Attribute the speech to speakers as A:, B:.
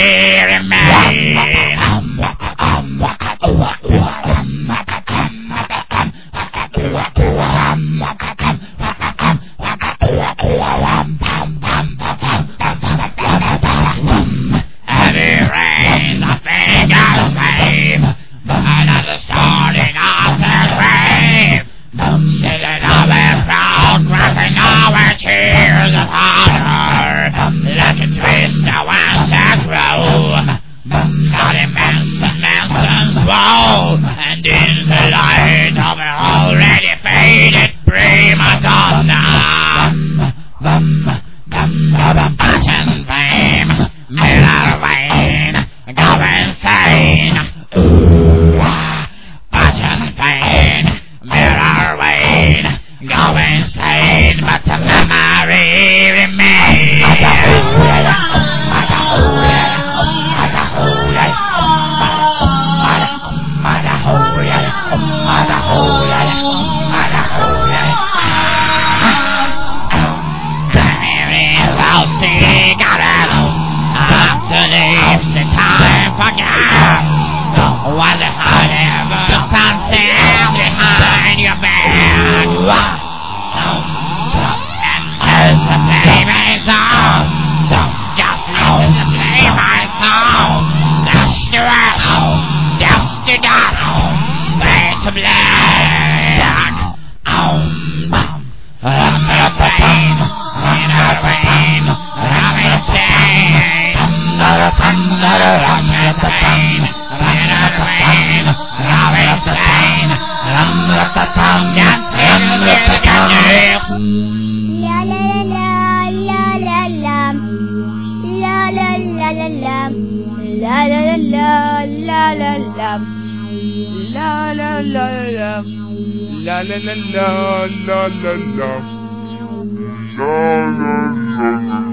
A: remain. Heavy rains of fingers wave, another starting off his grave. Sitting our proud, grasping our tears of honor, like a twist of winter grow. Not immense and Manson's wall, and in the light of an already faded prima donna. Passion, fame, Miller Wayne, go insane. Passion, fame, Miller Wayne, go insane, but the memory remains. Cigarettes, after leaves the time for gas. Was it Hollywood sunset behind your back? And there's a play my song. Just listen to play my song. Dust to ash, dust to dust, fade to black. Up to the pain, in our pain, I'm insane. Up to the pain, in our pain, I'm insane. Dancing with the candles.
B: La la la la la la la la la la la la la la la la.
C: La la la la la la la la la la la la la la la